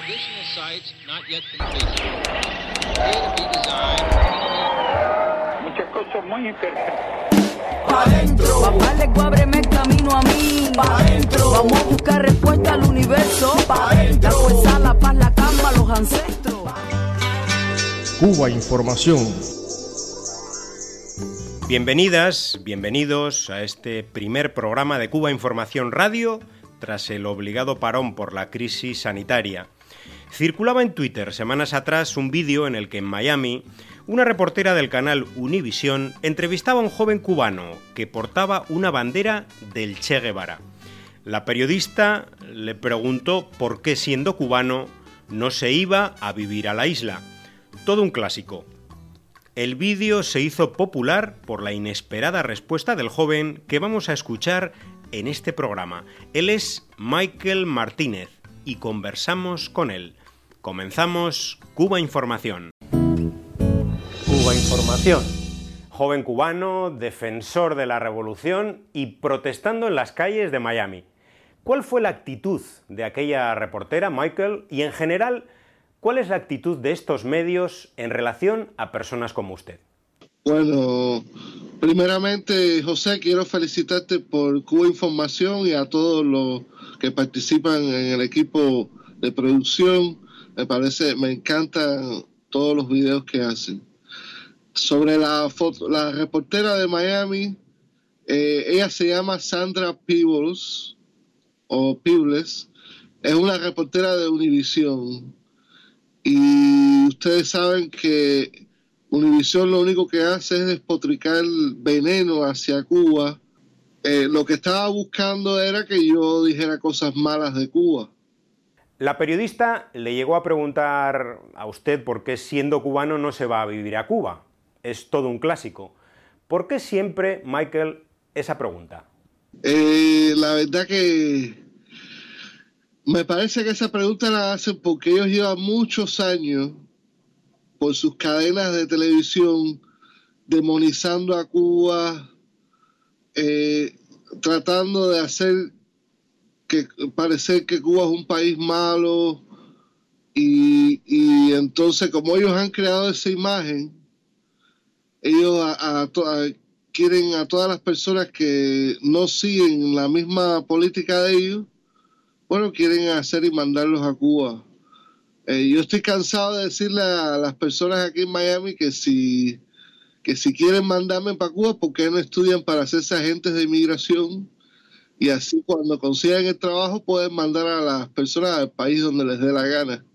Additional sites not yet completed. Appear to be designed. Muchas cosas muy interesantes. Pa' dentro. Papá le ábreme el camino a mí. Pa' dentro. Vamos a buscar respuesta al universo. Pa' dentro. La fuerza, la paz, la calma, los ancestros. Cuba Información. Bienvenidas, bienvenidos a este primer programa de Cuba Información Radio tras el obligado parón por la crisis sanitaria. Circulaba en Twitter semanas atrás un vídeo en el que en Miami una reportera del canal Univisión entrevistaba a un joven cubano que portaba una bandera del Che Guevara. La periodista le preguntó por qué, siendo cubano, no se iba a vivir a la isla. Todo un clásico. El vídeo se hizo popular por la inesperada respuesta del joven que vamos a escuchar en este programa. Él es Michael Martínez y conversamos con él. Comenzamos Cuba Información. Cuba Información. Joven cubano, defensor de la revolución y protestando en las calles de Miami. ¿Cuál fue la actitud de aquella reportera, Michael? Y en general, ¿cuál es la actitud de estos medios en relación a personas como usted? Bueno, primeramente, José, quiero felicitarte por Cuba Información y a todos los que participan en el equipo de producción. Me encantan todos los videos que hacen. Sobre la reportera de Miami, ella se llama Sandra Peebles, es una reportera de Univisión. Y ustedes saben que Univisión lo único que hace es despotricar veneno hacia Cuba. Lo que estaba buscando era que yo dijera cosas malas de Cuba. La periodista le llegó a preguntar a usted por qué, siendo cubano, no se va a vivir a Cuba. Es todo un clásico. ¿Por qué siempre, Michael, esa pregunta? La verdad que me parece que esa pregunta la hacen porque ellos llevan muchos años por sus cadenas de televisión demonizando a Cuba, tratando de hacer parecer que Cuba es un país malo y entonces como ellos han creado esa imagen, ellos quieren a todas las personas que no siguen la misma política de ellos, bueno, quieren hacer y mandarlos a Cuba. Yo estoy cansado de decirle a las personas aquí en Miami que si quieren mandarme para Cuba, ¿por qué no estudian para hacerse agentes de inmigración? Y así cuando consigan el trabajo pueden mandar a las personas al país donde les dé la gana.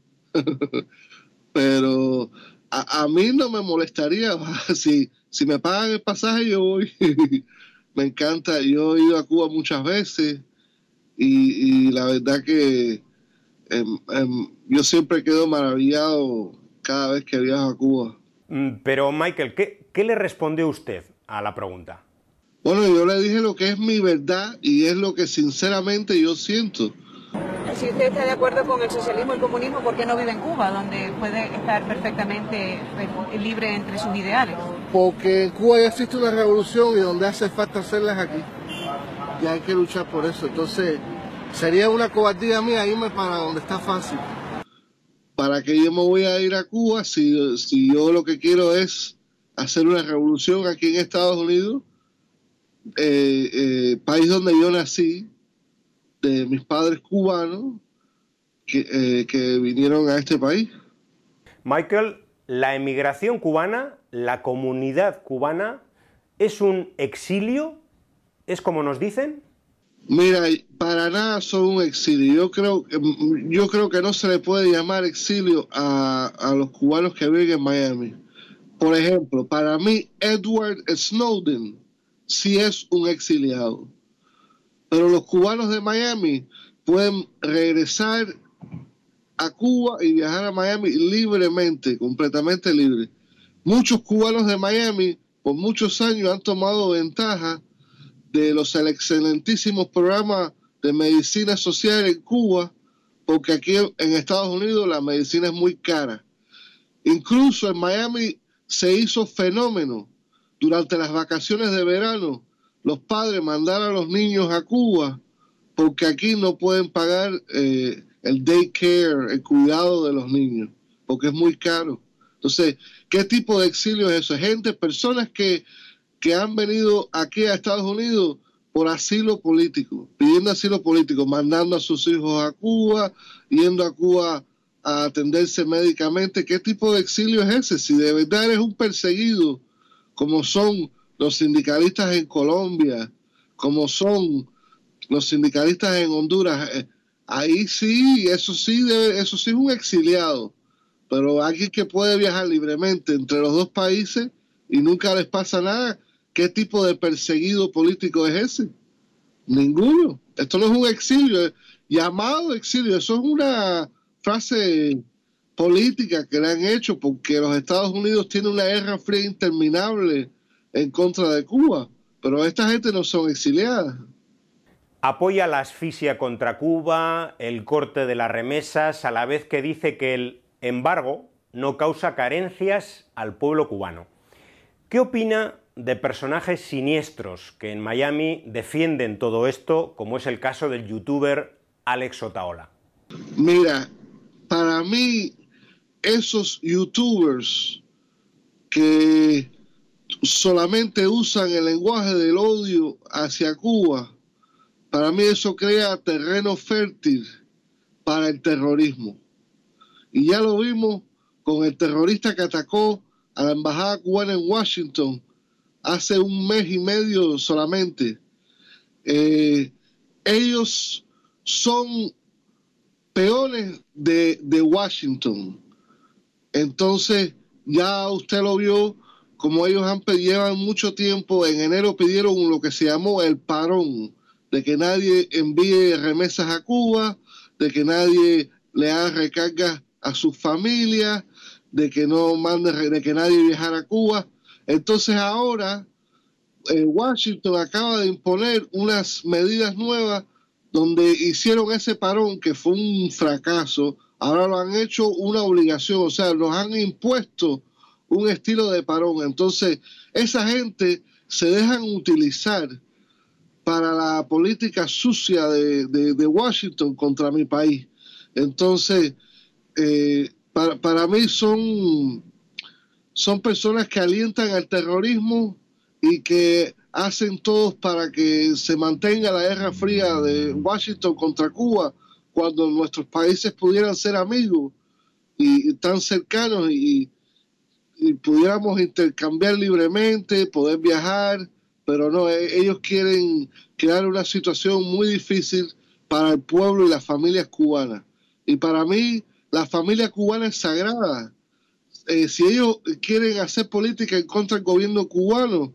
Pero a mí no me molestaría. Si me pagan el pasaje yo voy. Me encanta. Yo he ido a Cuba muchas veces y la verdad que yo siempre quedo maravillado cada vez que viajo a Cuba. Pero Michael, ¿qué le respondió usted a la pregunta? Bueno, yo le dije lo que es mi verdad y es lo que sinceramente yo siento. Si usted está de acuerdo con el socialismo y el comunismo, ¿por qué no vive en Cuba, donde puede estar perfectamente libre entre sus ideales? Porque en Cuba ya existe una revolución y donde hace falta hacerlas aquí. Y hay que luchar por eso. Entonces, sería una cobardía mía irme para donde está fácil. ¿Para qué yo me voy a ir a Cuba si yo lo que quiero es hacer una revolución aquí en Estados Unidos? País donde yo nací, de mis padres cubanos que vinieron a este país. Michael, la emigración cubana, la comunidad cubana, ¿es un exilio? ¿Es como nos dicen? Mira, para nada son un exilio. Yo creo que no se le puede llamar exilio a los cubanos que viven en Miami. Por ejemplo, para mí, Edward Snowden sí es un exiliado. Pero los cubanos de Miami pueden regresar a Cuba y viajar a Miami libremente, completamente libre. Muchos cubanos de Miami por muchos años han tomado ventaja de los excelentísimos programas de medicina social en Cuba, porque aquí en Estados Unidos la medicina es muy cara. Incluso en Miami se hizo fenómeno. Durante las vacaciones de verano, los padres mandaron a los niños a Cuba porque aquí no pueden pagar el daycare, el cuidado de los niños, porque es muy caro. Entonces, ¿qué tipo de exilio es eso? Gente, personas que han venido aquí a Estados Unidos por asilo político, pidiendo asilo político, mandando a sus hijos a Cuba, yendo a Cuba a atenderse médicamente. ¿Qué tipo de exilio es ese? Si de verdad eres un perseguido, como son los sindicalistas en Colombia, como son los sindicalistas en Honduras, ahí sí, eso sí es un exiliado. Pero alguien que puede viajar libremente entre los dos países y nunca les pasa nada, ¿qué tipo de perseguido político es ese? Ninguno. Esto no es un exilio, es llamado exilio. Eso es una frase política que le han hecho porque los Estados Unidos tienen una guerra fría interminable en contra de Cuba. Pero esta gente no son exiliadas. Apoya la asfixia contra Cuba, el corte de las remesas, a la vez que dice que el embargo no causa carencias al pueblo cubano. ¿Qué opina de personajes siniestros que en Miami defienden todo esto, como es el caso del youtuber Alex Otaola? Mira, para mí, esos youtubers que solamente usan el lenguaje del odio hacia Cuba, para mí eso crea terreno fértil para el terrorismo. Y ya lo vimos con el terrorista que atacó a la embajada cubana en Washington hace un mes y medio solamente. Ellos son peones de Washington. Entonces, ya usted lo vio, como ellos llevan mucho tiempo. En enero pidieron lo que se llamó el parón, de que nadie envíe remesas a Cuba, de que nadie le haga recargas a sus familias, de que nadie viajara a Cuba. Entonces ahora Washington acaba de imponer unas medidas nuevas donde hicieron ese parón que fue un fracaso. Ahora lo han hecho una obligación, o sea, nos han impuesto un estilo de parón. Entonces esa gente se dejan utilizar para la política sucia de Washington contra mi país. Entonces, para mí son personas que alientan al terrorismo y que hacen todo para que se mantenga la guerra fría de Washington contra Cuba, cuando nuestros países pudieran ser amigos y tan cercanos y pudiéramos intercambiar libremente, poder viajar, pero no, ellos quieren crear una situación muy difícil para el pueblo y las familias cubanas. Y para mí, la familia cubana es sagrada. Si ellos quieren hacer política en contra del gobierno cubano,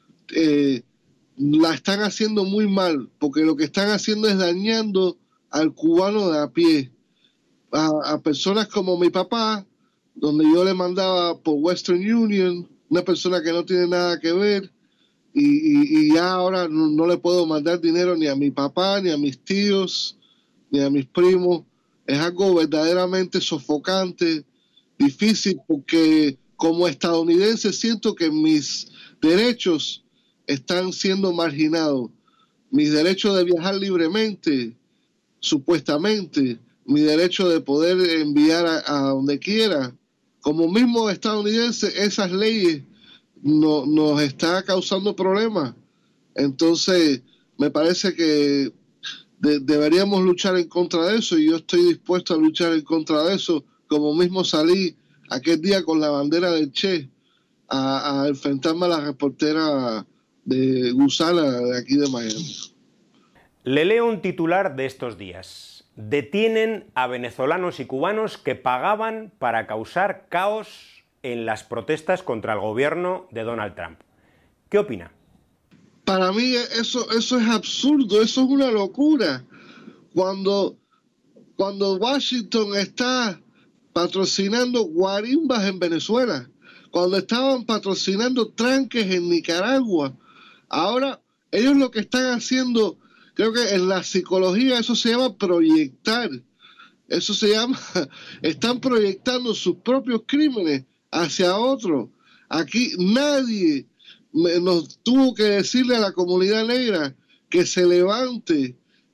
la están haciendo muy mal, porque lo que están haciendo es dañando al cubano de a pie. A personas como mi papá, donde yo le mandaba por Western Union, una persona que no tiene nada que ver, y ya ahora no le puedo mandar dinero ni a mi papá, ni a mis tíos, ni a mis primos. Es algo verdaderamente sofocante, difícil, porque como estadounidense siento que mis derechos están siendo marginados. Mis derechos de viajar libremente, supuestamente, mi derecho de poder enviar a donde quiera. Como mismo estadounidense, esas leyes nos está causando problemas. Entonces, me parece que deberíamos luchar en contra de eso, y yo estoy dispuesto a luchar en contra de eso, como mismo salí aquel día con la bandera del Che a enfrentarme a la reportera de Gusana de aquí de Miami. Le leo un titular de estos días. Detienen a venezolanos y cubanos que pagaban para causar caos en las protestas contra el gobierno de Donald Trump. ¿Qué opina? Para mí eso es absurdo, eso es una locura. Cuando Washington está patrocinando guarimbas en Venezuela, cuando estaban patrocinando tranques en Nicaragua, ahora ellos lo que están haciendo, creo que en la psicología eso se llama proyectar. Eso se llama, están proyectando sus propios crímenes hacia otros. Aquí nadie nos tuvo que decirle a la comunidad negra que se levante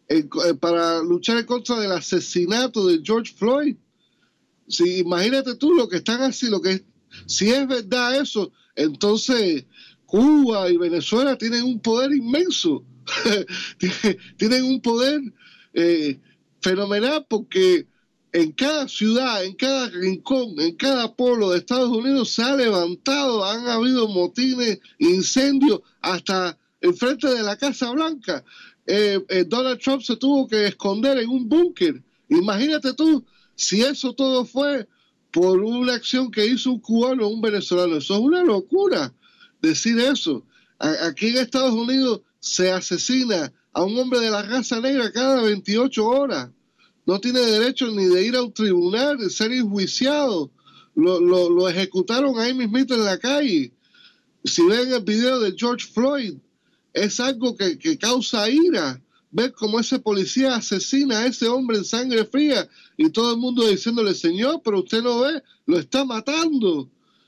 para luchar en contra del asesinato de George Floyd. Sí, imagínate tú lo que están haciendo, si es verdad eso, entonces Cuba y Venezuela tienen un poder inmenso, tienen un poder fenomenal, porque en cada ciudad, en cada rincón, en cada pueblo de Estados Unidos se ha levantado, han habido motines, incendios, hasta enfrente de la Casa Blanca. Donald Trump se tuvo que esconder en un búnker. Imagínate tú, si eso todo fue por una acción que hizo un cubano o un venezolano. Eso es una locura decir eso. Aquí en Estados Unidos se asesina a un hombre de la raza negra cada 28 horas. No tiene derecho ni de ir a un tribunal, de ser enjuiciado. Lo ejecutaron ahí mismito en la calle. Si ven el video de George Floyd, es algo que causa ira. Ver cómo ese policía asesina a ese hombre en sangre fría y todo el mundo diciéndole, señor, pero usted no ve, lo está matando.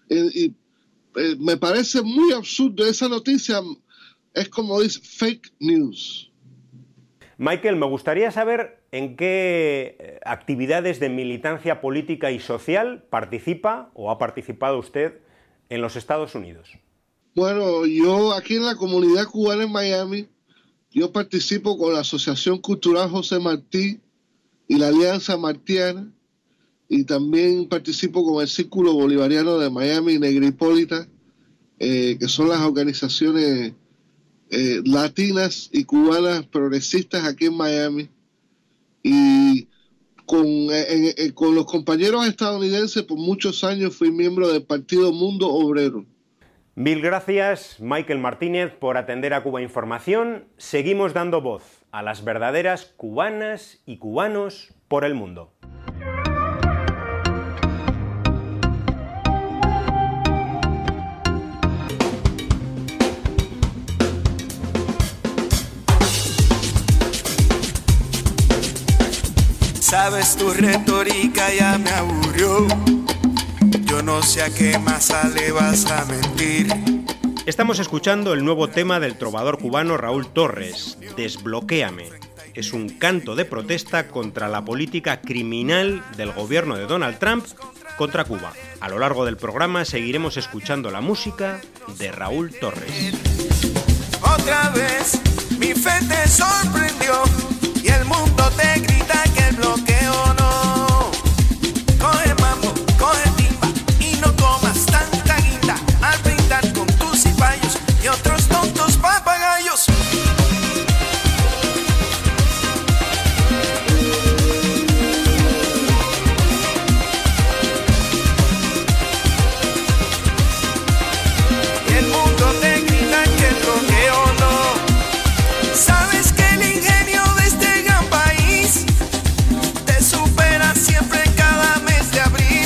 Me parece muy absurdo. Esa noticia es, como dice, fake news. Michael, me gustaría saber en qué actividades de militancia política y social participa o ha participado usted en los Estados Unidos. Bueno, yo aquí en la comunidad cubana en Miami, yo participo con la Asociación Cultural José Martí y la Alianza Martiana, y también participo con el Círculo Bolivariano de Miami y Negripólita, que son las organizaciones latinas y cubanas progresistas aquí en Miami. Y con los compañeros estadounidenses por muchos años fui miembro del Partido Mundo Obrero. Mil gracias, Michael Martínez, por atender a Cuba Información. Seguimos dando voz a las verdaderas cubanas y cubanos por el mundo. Sabes, tu retórica ya me aburrió. Yo no sé a qué masa le vas a mentir. Estamos escuchando el nuevo tema del trovador cubano Raúl Torres, Desbloquéame. Es un canto de protesta contra la política criminal del gobierno de Donald Trump contra Cuba. A lo largo del programa seguiremos escuchando la música de Raúl Torres. Otra vez mi fe te sorprendió y el mundo te grita que el bloqueo no. Coge mambo, coge timba y no comas tanta guinda al brindar con tus cipayos y otros tontos papagayos. Y el mundo te grita que el bloqueo no. Sabes que el ingenio de este gran país te supera siempre cada mes de abril.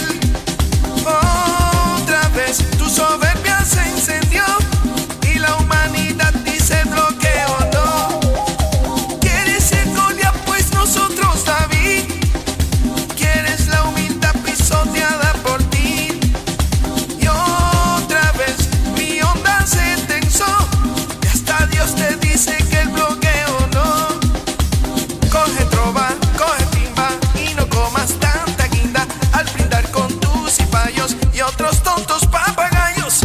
Otra vez tu soberbia se encendió y la humanidad dice bloqueo no. Quieres ser Goliat, pues nosotros David. Quieres la humildad pisoteada por ti. Y otra vez mi onda se tensó y hasta Dios te dice que el bloqueo no. Coge trova, coge timba y no comas tanta guinda al brindar con tus cipayos y otros tontos papagayos.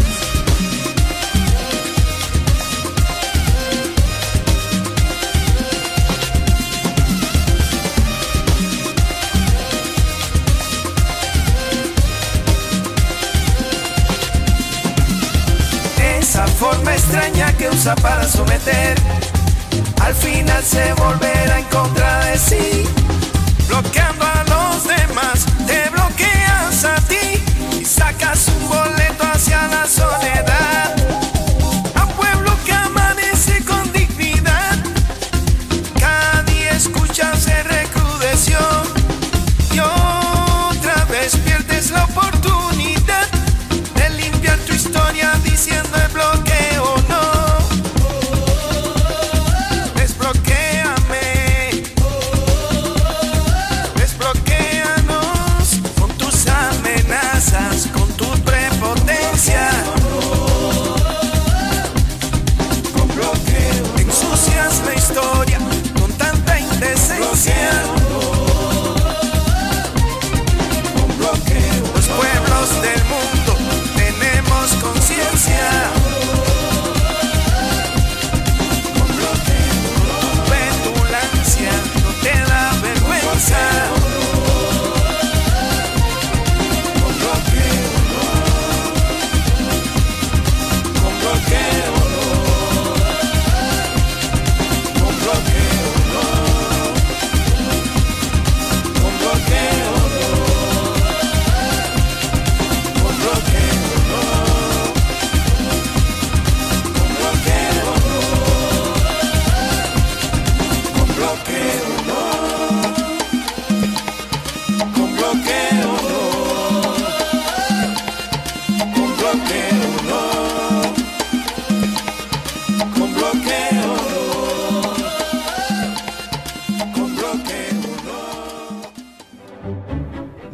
Esa forma extraña que usa para someter, al final se volverá en contra de sí. Bloqueando a los demás, te bloqueas a ti y sacas un boleto hacia la soledad. A un pueblo que amanece con dignidad, cada día escucha se recrudeció. Y otra vez pierdes la oportunidad de limpiar tu historia diciendo el bloqueo no. Desbloquéame. Desbloquéame.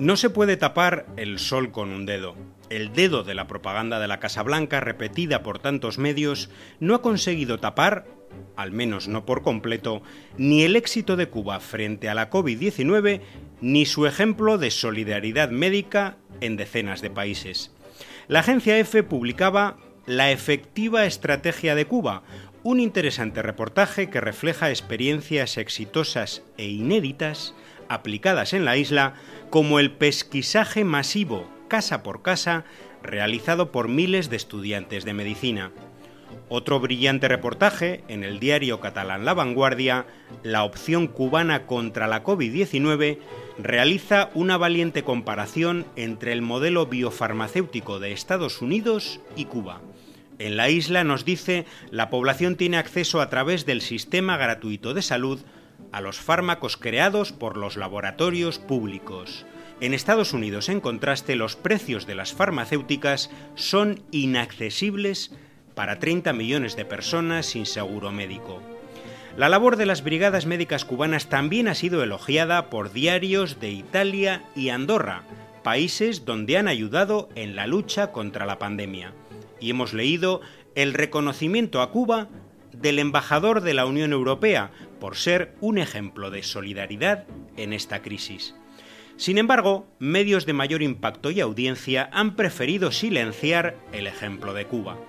No se puede tapar el sol con un dedo. El dedo de la propaganda de la Casa Blanca, repetida por tantos medios, no ha conseguido tapar, al menos no por completo, ni el éxito de Cuba frente a la COVID-19, ni su ejemplo de solidaridad médica en decenas de países. La agencia EFE publicaba La efectiva estrategia de Cuba, un interesante reportaje que refleja experiencias exitosas e inéditas aplicadas en la isla, como el pesquisaje masivo, casa por casa, realizado por miles de estudiantes de medicina. Otro brillante reportaje, en el diario catalán La Vanguardia, La opción cubana contra la COVID-19, realiza una valiente comparación entre el modelo biofarmacéutico de Estados Unidos y Cuba. En la isla, nos dice, la población tiene acceso a través del sistema gratuito de salud a los fármacos creados por los laboratorios públicos. En Estados Unidos, en contraste, los precios de las farmacéuticas son inaccesibles para 30 millones de personas sin seguro médico. La labor de las brigadas médicas cubanas también ha sido elogiada por diarios de Italia y Andorra, países donde han ayudado en la lucha contra la pandemia. Y hemos leído el reconocimiento a Cuba del embajador de la Unión Europea por ser un ejemplo de solidaridad en esta crisis. Sin embargo, medios de mayor impacto y audiencia han preferido silenciar el ejemplo de Cuba.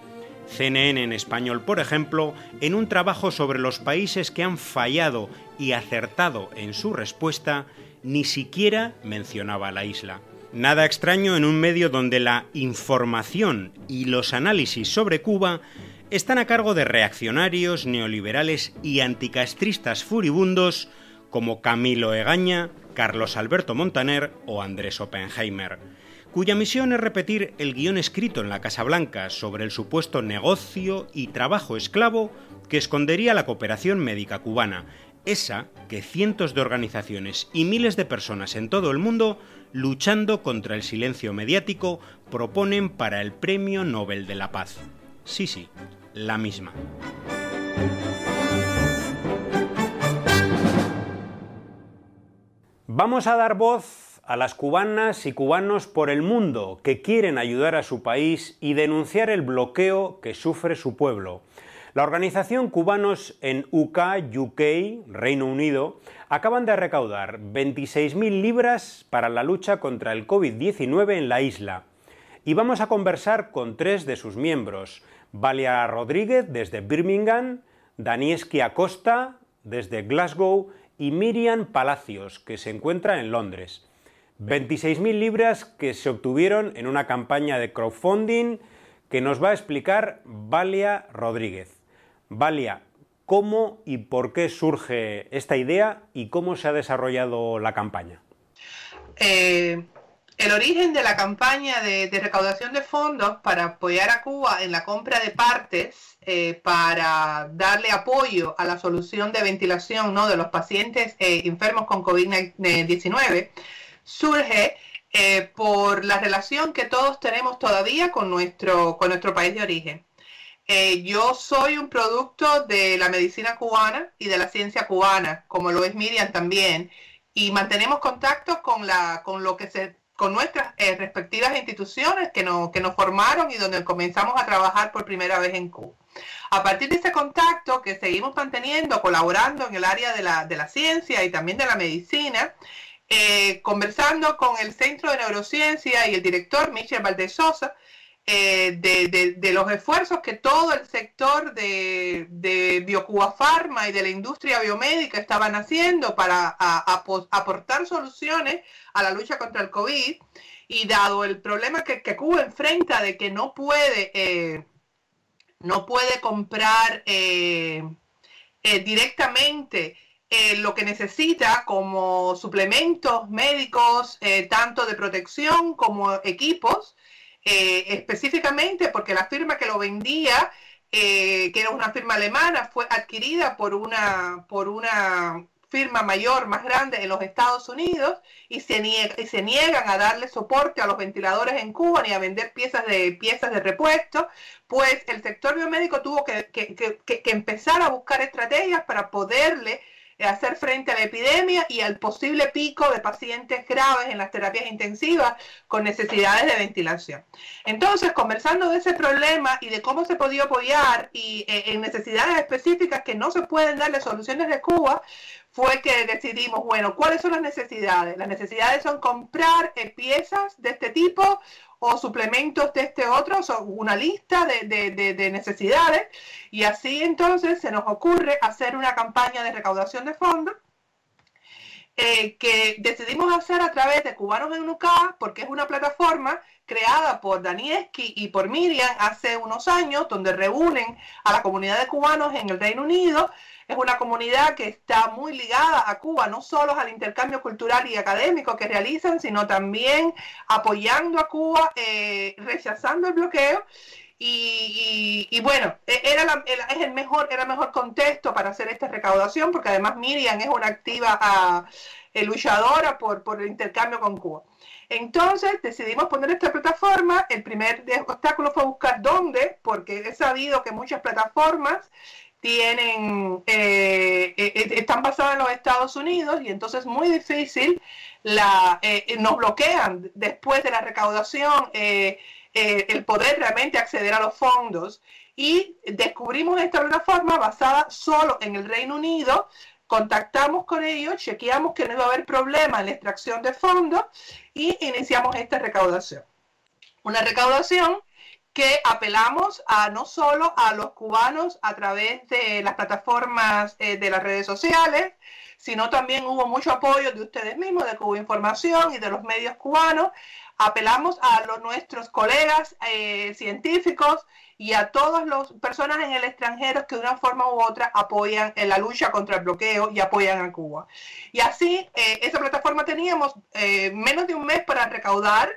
CNN en español, por ejemplo, en un trabajo sobre los países que han fallado y acertado en su respuesta, ni siquiera mencionaba la isla. Nada extraño en un medio donde la información y los análisis sobre Cuba están a cargo de reaccionarios, neoliberales y anticastristas furibundos como Camilo Egaña, Carlos Alberto Montaner o Andrés Oppenheimer, cuya misión es repetir el guión escrito en la Casa Blanca sobre el supuesto negocio y trabajo esclavo que escondería la cooperación médica cubana, esa que cientos de organizaciones y miles de personas en todo el mundo, luchando contra el silencio mediático, proponen para el Premio Nobel de la Paz. Sí, la misma. Vamos a dar voz a las cubanas y cubanos por el mundo que quieren ayudar a su país y denunciar el bloqueo que sufre su pueblo. La organización Cubanos en UK, Reino Unido, acaban de recaudar 26.000 libras para la lucha contra el COVID-19 en la isla. Y vamos a conversar con 3 de sus miembros: Valia Rodríguez desde Birmingham, Danieski Acosta desde Glasgow y Miriam Palacios, que se encuentra en Londres. 26.000 libras que se obtuvieron en una campaña de crowdfunding que nos va a explicar Valia Rodríguez. Valia, ¿cómo y por qué surge esta idea y cómo se ha desarrollado la campaña? El origen de la campaña de recaudación de fondos para apoyar a Cuba en la compra de partes para darle apoyo a la solución de ventilación, ¿no?, de los pacientes enfermos con COVID-19 surge por la relación que todos tenemos todavía con nuestro país de origen. Yo soy un producto de la medicina cubana y de la ciencia cubana, como lo es Miriam también, y mantenemos contacto con nuestras respectivas instituciones que nos formaron y donde comenzamos a trabajar por primera vez en Cuba. A partir de ese contacto que seguimos manteniendo, colaborando en el área de la ciencia y también de la medicina, conversando con el Centro de Neurociencia y el director Michel Valdés Sosa, de los esfuerzos que todo el sector de Biocuba Pharma y de la industria biomédica estaban haciendo para aportar soluciones a la lucha contra el COVID, y dado el problema que Cuba enfrenta de que no puede comprar directamente lo que necesita como suplementos médicos, tanto de protección como equipos, específicamente porque la firma que lo vendía, que era una firma alemana, fue adquirida por una firma mayor, más grande en los Estados Unidos, y se niegan a darle soporte a los ventiladores en Cuba ni a vender piezas de repuesto. Pues el sector biomédico tuvo que empezar a buscar estrategias para poderle hacer frente a la epidemia y al posible pico de pacientes graves en las terapias intensivas con necesidades de ventilación. Entonces, conversando de ese problema y de cómo se podía apoyar y en necesidades específicas que no se pueden darle soluciones de Cuba, fue que decidimos, bueno, ¿cuáles son las necesidades? Las necesidades son comprar piezas de este tipo o suplementos de este otro, son una lista de necesidades, y así entonces se nos ocurre hacer una campaña de recaudación de fondos que decidimos hacer a través de Cubanos en UCA, porque es una plataforma creada por Danieski y por Miriam hace unos años, donde reúnen a la comunidad de cubanos en el Reino Unido. Es una comunidad que está muy ligada a Cuba, no solo al intercambio cultural y académico que realizan, sino también apoyando a Cuba, rechazando el bloqueo. Y bueno, era el mejor contexto para hacer esta recaudación, porque además Miriam es una activa luchadora por el intercambio con Cuba. Entonces decidimos poner esta plataforma. El primer obstáculo fue buscar dónde, porque he sabido que muchas plataformas están basadas en los Estados Unidos, y entonces es muy difícil, nos bloquean después de la recaudación el poder realmente acceder a los fondos, y descubrimos esta plataforma basada solo en el Reino Unido. Contactamos con ellos, chequeamos que no iba a haber problema en la extracción de fondos y iniciamos esta recaudación. Una recaudación que apelamos no solo a los cubanos a través de las plataformas de las redes sociales, sino también hubo mucho apoyo de ustedes mismos, de Cuba Información y de los medios cubanos. Apelamos a nuestros colegas científicos y a todas las personas en el extranjero que de una forma u otra apoyan en la lucha contra el bloqueo y apoyan a Cuba. Y así, esa plataforma teníamos menos de un mes para recaudar,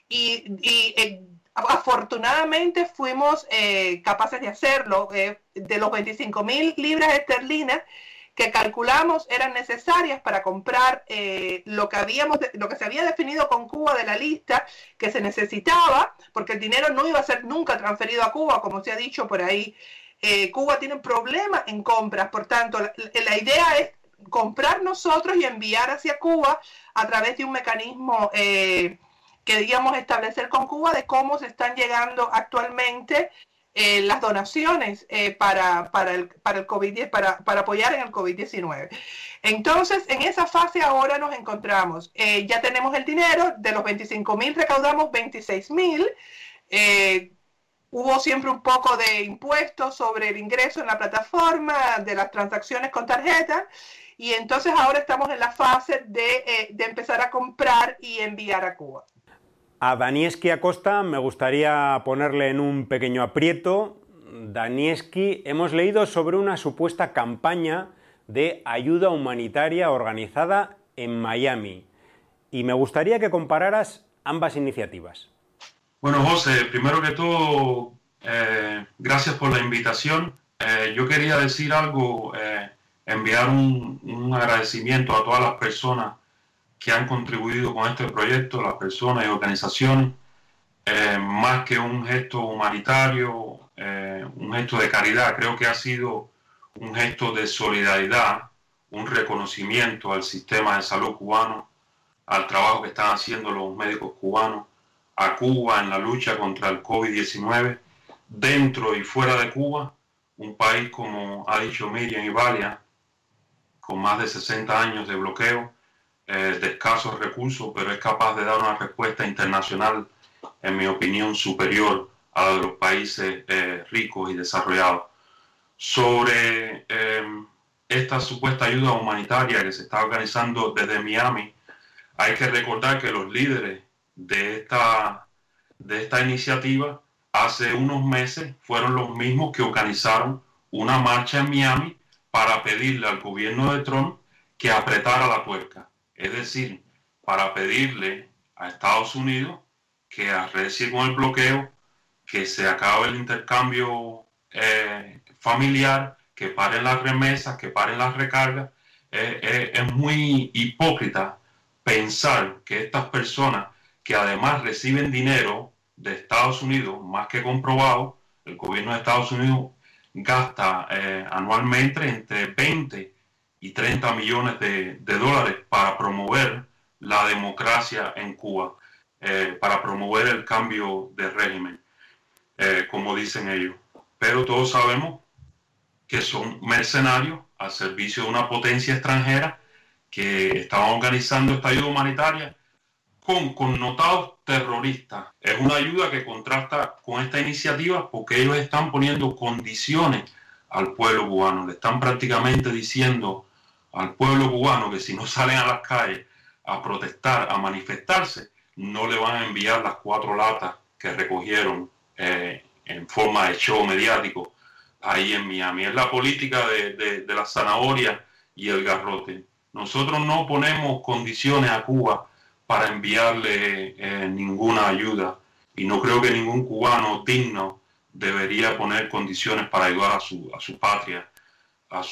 y afortunadamente fuimos capaces de hacerlo. De los 25.000 libras esterlinas que calculamos eran necesarias para comprar lo que se había definido con Cuba de la lista que se necesitaba, porque el dinero no iba a ser nunca transferido a Cuba, como se ha dicho por ahí. Cuba tiene un problema en compras, por tanto la idea es comprar nosotros y enviar hacia Cuba a través de un mecanismo que digamos establecer con Cuba de cómo se están llegando actualmente las donaciones para el COVID, para apoyar en el COVID-19. Entonces, en esa fase ahora nos encontramos. Ya tenemos el dinero, de los 25.000 recaudamos 26.000. Hubo siempre un poco de impuestos sobre el ingreso en la plataforma, de las transacciones con tarjeta, y entonces ahora estamos en la fase de empezar a comprar y enviar a Cuba. A Danieski Acosta me gustaría ponerle en un pequeño aprieto. Danieski, hemos leído sobre una supuesta campaña de ayuda humanitaria organizada en Miami, y me gustaría que compararas ambas iniciativas. Bueno, José, primero que todo, gracias por la invitación. Yo quería decir algo, enviar un agradecimiento a todas las personas que han contribuido con este proyecto, las personas y organizaciones, más que un gesto humanitario, un gesto de caridad. Creo que ha sido un gesto de solidaridad, un reconocimiento al sistema de salud cubano, al trabajo que están haciendo los médicos cubanos, a Cuba en la lucha contra el COVID-19, dentro y fuera de Cuba, un país, como ha dicho Miriam y Valia, con más de 60 años de bloqueo, de escasos recursos, pero es capaz de dar una respuesta internacional, en mi opinión, superior a la de los países ricos y desarrollados. Sobre esta supuesta ayuda humanitaria que se está organizando desde Miami, hay que recordar que los líderes de esta iniciativa hace unos meses fueron los mismos que organizaron una marcha en Miami para pedirle al gobierno de Trump que apretara la tuerca. Es decir, para pedirle a Estados Unidos que arrecie con el bloqueo, que se acabe el intercambio familiar, que paren las remesas, que paren las recargas. Es muy hipócrita pensar que estas personas, que además reciben dinero de Estados Unidos, más que comprobado, el gobierno de Estados Unidos gasta anualmente entre 20 y 30 millones de dólares para promover la democracia en Cuba, para promover el cambio de régimen, como dicen ellos. Pero todos sabemos que son mercenarios al servicio de una potencia extranjera que estaba organizando esta ayuda humanitaria con connotados terroristas. Es una ayuda que contrasta con esta iniciativa porque ellos están poniendo condiciones al pueblo cubano. Le están prácticamente diciendo al pueblo cubano que si no salen a las calles a protestar, a manifestarse, no le van a enviar las 4 latas que recogieron en forma de show mediático ahí en Miami. Es la política de la zanahoria y el garrote. Nosotros no ponemos condiciones a Cuba para enviarle ninguna ayuda, y no creo que ningún cubano digno debería poner condiciones para ayudar a su patria, a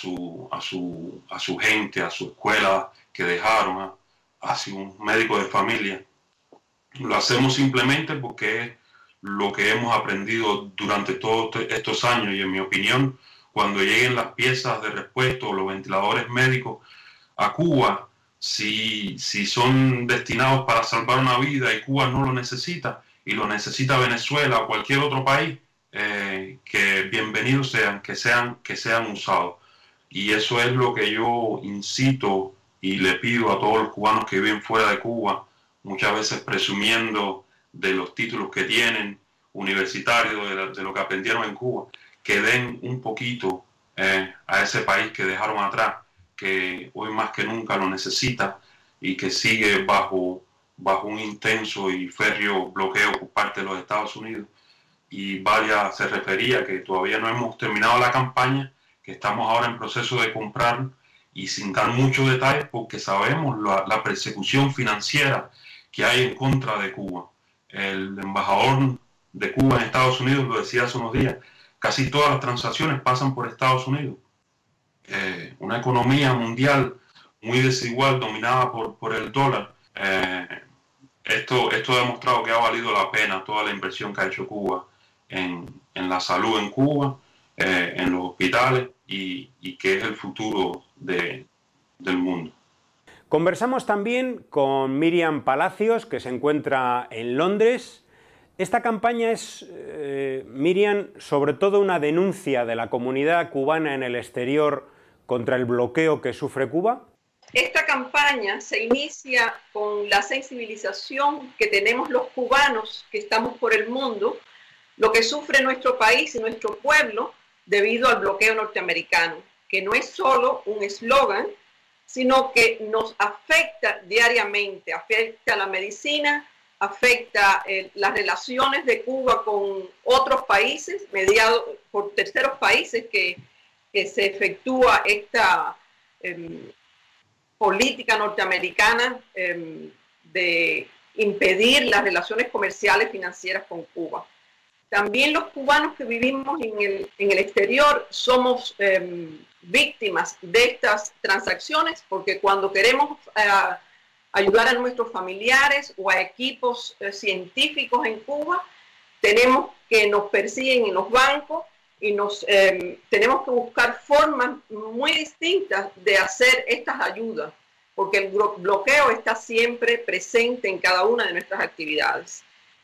su gente, a su escuela que dejaron, a su médico de familia. Lo hacemos simplemente porque es lo que hemos aprendido durante todos estos años, y en mi opinión, cuando lleguen las piezas de repuesto o los ventiladores médicos a Cuba, si son destinados para salvar una vida y Cuba no lo necesita, y lo necesita Venezuela o cualquier otro país, que bienvenidos sean, que sean usados. Y eso es lo que yo incito y le pido a todos los cubanos que viven fuera de Cuba, muchas veces presumiendo de los títulos que tienen universitarios, de lo que aprendieron en Cuba, que den un poquito a ese país que dejaron atrás, que hoy más que nunca lo necesita y que sigue bajo un intenso y férreo bloqueo por parte de los Estados Unidos. Y vaya, se refería que todavía no hemos terminado la campaña, que estamos ahora en proceso de comprar, y sin dar muchos detalles porque sabemos la persecución financiera que hay en contra de Cuba. El embajador de Cuba en Estados Unidos lo decía hace unos días, casi todas las transacciones pasan por Estados Unidos. Una economía mundial muy desigual, dominada por el dólar. Esto ha demostrado que ha valido la pena toda la inversión que ha hecho Cuba en la salud en Cuba, en los hospitales, y que es el futuro del mundo. Conversamos también con Miriam Palacios, que se encuentra en Londres. Esta campaña es, Miriam, sobre todo una denuncia de la comunidad cubana en el exterior contra el bloqueo que sufre Cuba. Esta campaña se inicia con la sensibilización que tenemos los cubanos que estamos por el mundo, lo que sufre nuestro país y nuestro pueblo debido al bloqueo norteamericano, que no es solo un eslogan, sino que nos afecta diariamente, afecta la medicina, afecta las relaciones de Cuba con otros países, mediados por terceros países que se efectúa esta política norteamericana de impedir las relaciones comerciales financieras con Cuba. También los cubanos que vivimos en el exterior somos víctimas de estas transacciones, porque cuando queremos ayudar a nuestros familiares o a equipos científicos en Cuba, tenemos que nos persiguen en los bancos y tenemos que buscar formas muy distintas de hacer estas ayudas, porque el bloqueo está siempre presente en cada una de nuestras actividades.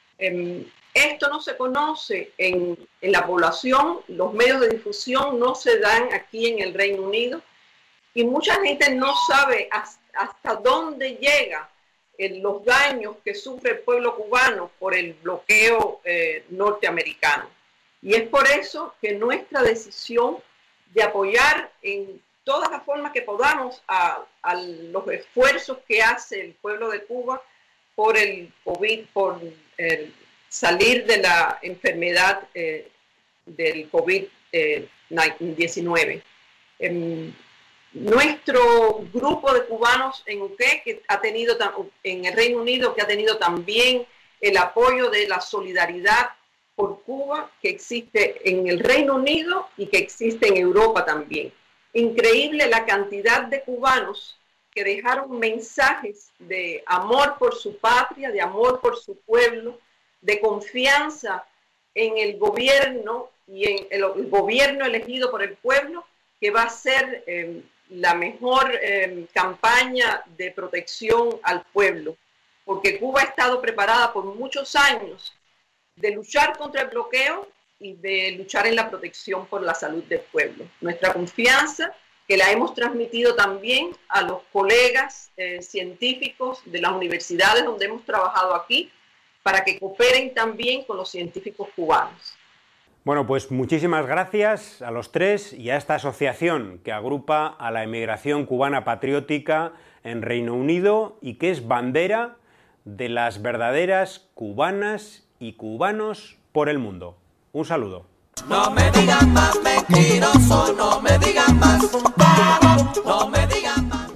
Esto no se conoce en la población, los medios de difusión no se dan aquí en el Reino Unido, y mucha gente no sabe hasta dónde llega los daños que sufre el pueblo cubano por el bloqueo norteamericano. Y es por eso que nuestra decisión de apoyar en todas las formas que podamos a los esfuerzos que hace el pueblo de Cuba por el COVID, por salir de la enfermedad del COVID-19. Nuestro grupo de cubanos en UK, que ha tenido en el Reino Unido, que ha tenido también el apoyo de la solidaridad por Cuba, que existe en el Reino Unido y que existe en Europa también. Increíble la cantidad de cubanos que dejaron mensajes de amor por su patria, de amor por su pueblo, de confianza en el gobierno y en el gobierno elegido por el pueblo, que va a ser la mejor campaña de protección al pueblo, porque Cuba ha estado preparada por muchos años de luchar contra el bloqueo y de luchar en la protección por la salud del pueblo. Nuestra confianza, que la hemos transmitido también a los colegas científicos de las universidades donde hemos trabajado aquí, para que cooperen también con los científicos cubanos. Bueno, pues muchísimas gracias a los tres y a esta asociación que agrupa a la emigración cubana patriótica en Reino Unido y que es bandera de las verdaderas cubanas y cubanos por el mundo. Un saludo. No me digan más mentiroso, no me digan más, no me digan más.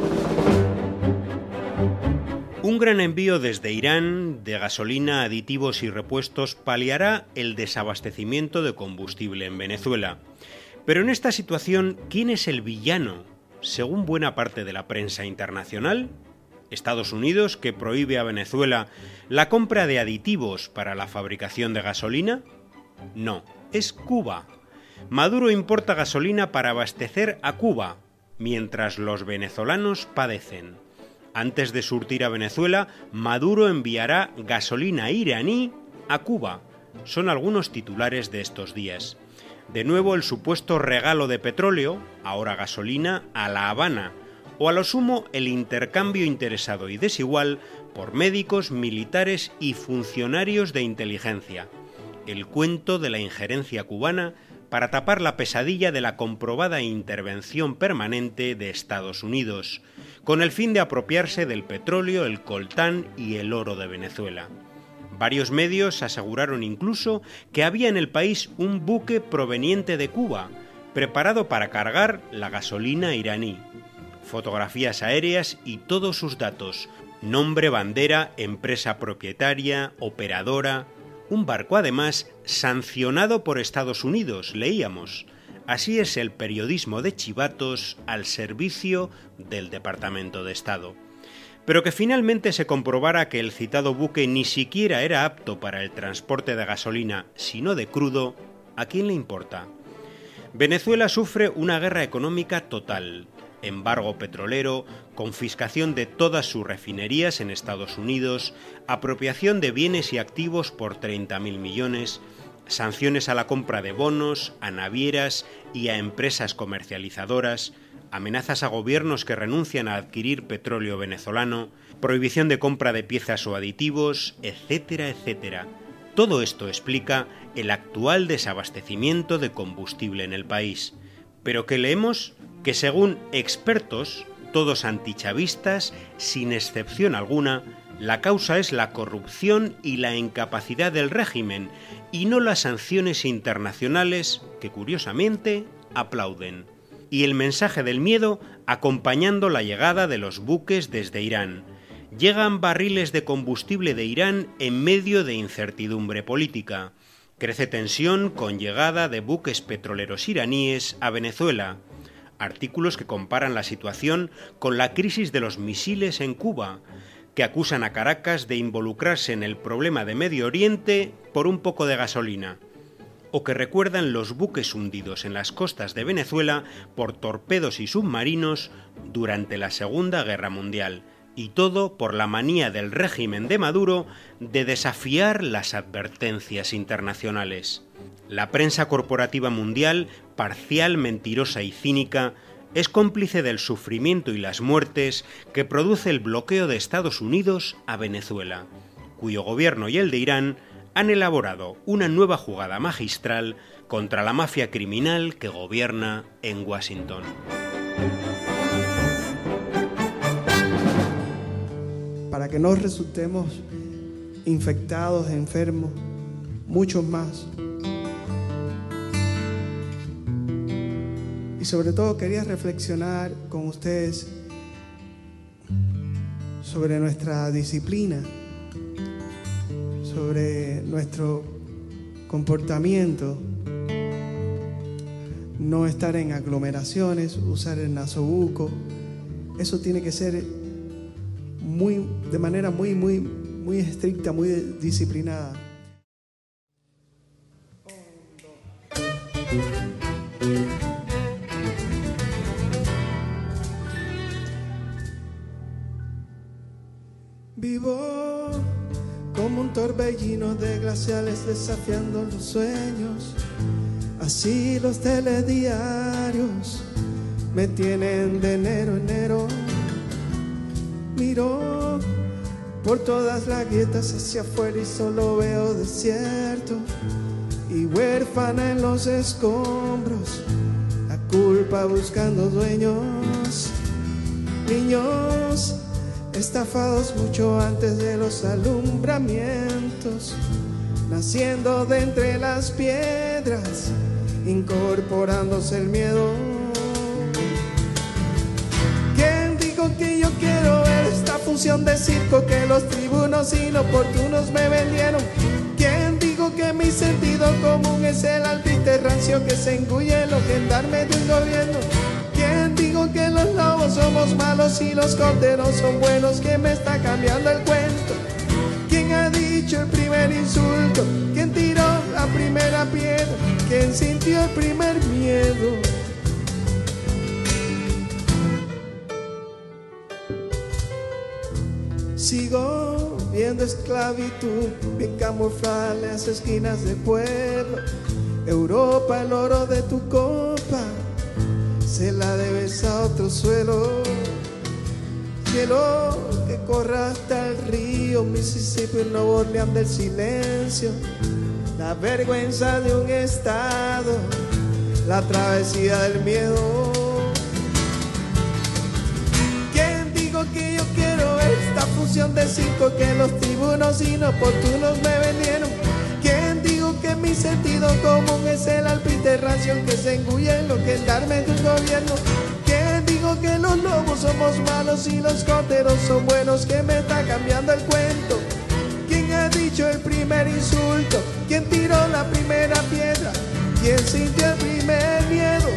Un gran envío desde Irán de gasolina, aditivos y repuestos paliará el desabastecimiento de combustible en Venezuela. Pero en esta situación, ¿quién es el villano? Según buena parte de la prensa internacional, Estados Unidos, que prohíbe a Venezuela la compra de aditivos para la fabricación de gasolina. No, es Cuba. Maduro importa gasolina para abastecer a Cuba, mientras los venezolanos padecen. Antes de surtir a Venezuela, Maduro enviará gasolina iraní a Cuba. Son algunos titulares de estos días. De nuevo el supuesto regalo de petróleo, ahora gasolina, a La Habana, o a lo sumo el intercambio interesado y desigual por médicos, militares y funcionarios de inteligencia. El cuento de la injerencia cubana para tapar la pesadilla de la comprobada intervención permanente de Estados Unidos, con el fin de apropiarse del petróleo, el coltán y el oro de Venezuela. Varios medios aseguraron incluso que había en el país un buque proveniente de Cuba, preparado para cargar la gasolina iraní. Fotografías aéreas y todos sus datos, nombre, bandera, empresa propietaria, operadora. Un barco además sancionado por Estados Unidos, leíamos. Así es el periodismo de chivatos al servicio del Departamento de Estado. Pero que finalmente se comprobara que el citado buque ni siquiera era apto para el transporte de gasolina, sino de crudo, ¿a quién le importa? Venezuela sufre una guerra económica total. Embargo petrolero, confiscación de todas sus refinerías en Estados Unidos, apropiación de bienes y activos por 30.000 millones, sanciones a la compra de bonos, a navieras y a empresas comercializadoras, amenazas a gobiernos que renuncian a adquirir petróleo venezolano, prohibición de compra de piezas o aditivos, etcétera, etcétera. Todo esto explica el actual desabastecimiento de combustible en el país. Pero que leemos que según expertos, todos antichavistas, sin excepción alguna, la causa es la corrupción y la incapacidad del régimen, y no las sanciones internacionales que, curiosamente, aplauden. Y el mensaje del miedo acompañando la llegada de los buques desde Irán. Llegan barriles de combustible de Irán en medio de incertidumbre política. Crece tensión con llegada de buques petroleros iraníes a Venezuela. Artículos que comparan la situación con la crisis de los misiles en Cuba, que acusan a Caracas de involucrarse en el problema de Medio Oriente por un poco de gasolina, o que recuerdan los buques hundidos en las costas de Venezuela por torpedos y submarinos durante la Segunda Guerra Mundial, y todo por la manía del régimen de Maduro de desafiar las advertencias internacionales. La prensa corporativa mundial, parcial, mentirosa y cínica, es cómplice del sufrimiento y las muertes que produce el bloqueo de Estados Unidos a Venezuela, cuyo gobierno y el de Irán han elaborado una nueva jugada magistral contra la mafia criminal que gobierna en Washington. Para que no resultemos infectados, enfermos, muchos más. Y sobre todo quería reflexionar con ustedes sobre nuestra disciplina, sobre nuestro comportamiento, no estar en aglomeraciones, usar el nasobuco. Eso tiene que ser de manera muy estricta, muy disciplinada. Vivo como un torbellino de glaciales desafiando los sueños. Así los telediarios me tienen de enero a enero. Miro por todas las grietas hacia afuera y solo veo desierto. Y huérfana en los escombros, la culpa buscando dueños. Niños estafados mucho antes de los alumbramientos, naciendo de entre las piedras, incorporándose el miedo. ¿Quién dijo que yo quiero ver esta función de circo que los tribunos inoportunos me vendieron? ¿Quién dijo que mi sentido común es el alpiste rancio que se engulle los gendarmes de un gobierno? ¿Quién dijo que los lobos somos malos y los corderos son buenos? ¿Quién me está cambiando el cuento? ¿Quién ha dicho el primer insulto? ¿Quién tiró la primera piedra? ¿Quién sintió el primer miedo? Sigo viendo esclavitud bien camuflada en las esquinas del pueblo. Europa, el oro de tu copa se la debes a otro suelo. Cielo que corra hasta el río Mississippi, Nuevo Orleans del silencio. La vergüenza de un estado, la travesía del miedo. ¿Quién dijo que yo quiero esta función de circo que los tribunos inoportunos me vendieron? ¿Quién dijo que mi sentido común es el alpiste rancio que se engulle en los gendarmes de un gobierno? ¿Quién dijo que los lobos somos malos y los corderos son buenos? ¿Quién me está cambiando el cuento? ¿Quién ha dicho el primer insulto? ¿Quién tiró la primera piedra? ¿Quién sintió el primer miedo?